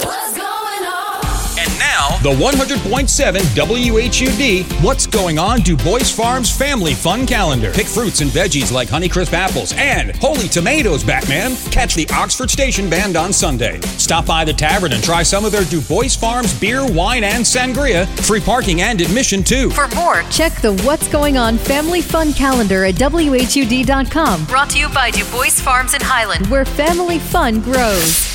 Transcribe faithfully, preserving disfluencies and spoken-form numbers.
And now, the one hundred point seven W H U D What's Going On Du Bois Farms Family Fun Calendar. Pick fruits and veggies like Honeycrisp apples and Holy Tomatoes, Batman. Catch the Oxford Station Band on Sunday. Stop by the tavern and try some of their Du Bois Farms beer, wine, and sangria. Free parking and admission, too. For more, check the What's Going On Family Fun Calendar at W H U D dot com. Brought to you by Du Bois Farms in Highland, where family fun grows.